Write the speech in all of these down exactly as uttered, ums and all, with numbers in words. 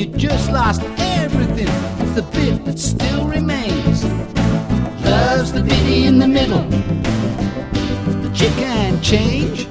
you just lost everything. It's the bit that still remains. Love's the bitty in the middle that you can't change.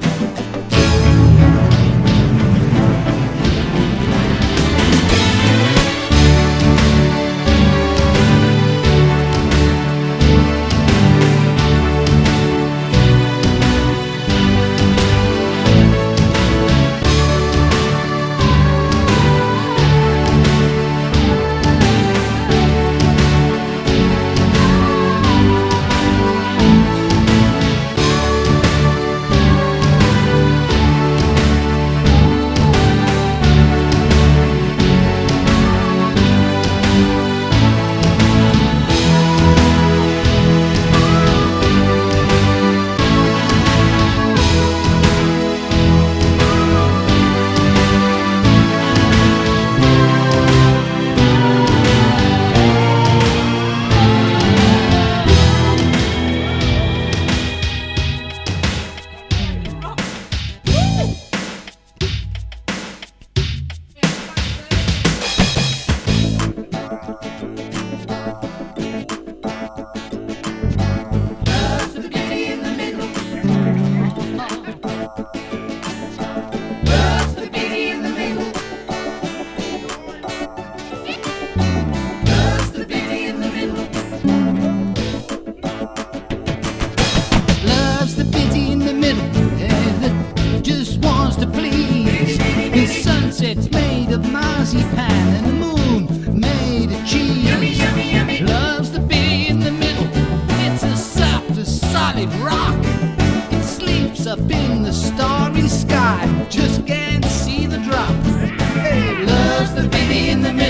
It's made of marzipan and the moon made of cheese. Yummy, yummy, yummy. Love's the bee in the middle. It's as soft as solid rock. It sleeps up in the starry sky. Just can't see the drop. Hey, love's the bee in the middle.